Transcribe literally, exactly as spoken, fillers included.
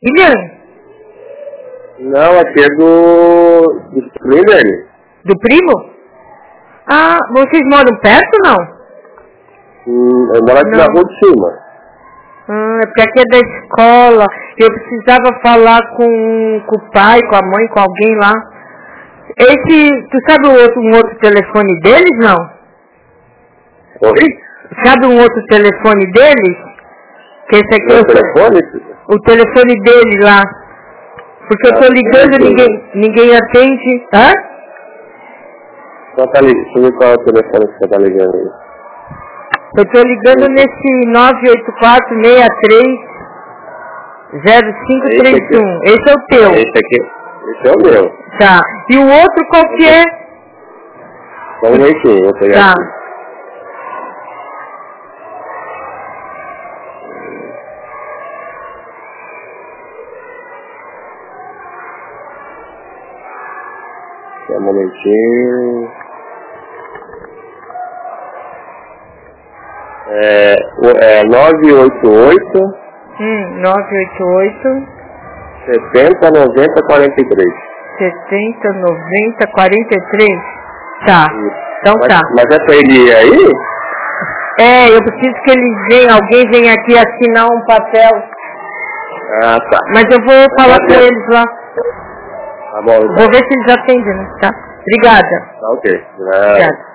William? Não, aqui é do... do primo dele. Do primo? Ah, vocês moram perto ou não? Hum, eu moro aqui Não. na rua de cima. Ah, é porque aqui é da escola. Eu precisava falar com, com o pai, com a mãe, com alguém lá. Esse, tu sabe o outro, um outro telefone deles, não? Oi? Sabe um outro telefone deles? Que esse aqui Meu é o telefone? o telefone dele lá. Porque eu tô Ah, ligando e sim. ninguém, ninguém atende. Hã? Só tá ligando. Deixa eu ver qual é o telefone que você tá ligando aí. Eu tô ligando nesse nove oito quatro, seis três, zero cinco três um. Esse é o teu. Esse aqui, esse é o meu. Tá. E o outro qual que é? Só um momentinho, vou pegar Tá. aqui. Só um momentinho. É, o- é nove oito oito, Hum, nove oito oito, setenta, noventa, quarenta e três. setenta, noventa, quarenta e três. Tá. Então Mas, tá. mas é pra ele ir aí? É, eu preciso que eles venham, alguém venha aqui assinar um papel. Ah, tá. Mas eu vou falar Tá com bem. eles lá. Tá bom, então. Vou ver se eles atendem, né? Tá? Obrigada. Tá ok. Ah. Obrigada.